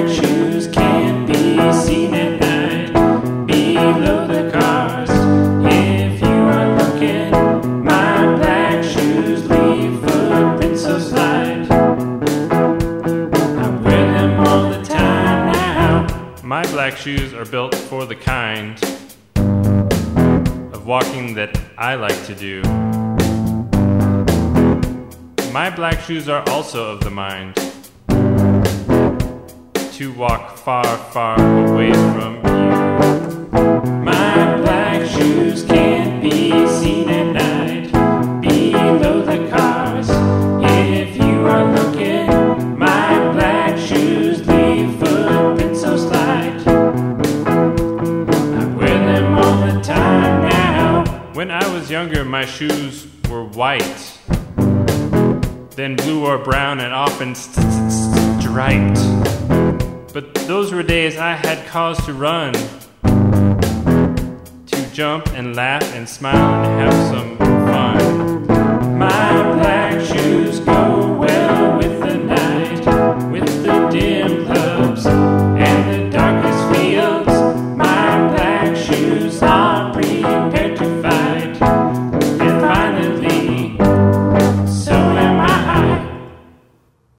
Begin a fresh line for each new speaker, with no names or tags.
black shoes can't be seen at night below the cars. If you are looking, my black shoes leave footprints so slight. I wear them all the time now.
My black shoes are built for the kind of walking that I like to do. My black shoes are also of the mind to walk far, far away from you.
My black shoes can't be seen at night below the cars. If you are looking, my black shoes leave footprints so slight. I wear them all the time now.
When I was younger, my shoes were white, then blue or brown, and often striped. But those were days I had cause to run, to jump and laugh and smile and have some fun.
My black shoes go well with the night, with the dim clubs and the darkest fields. My black shoes are prepared.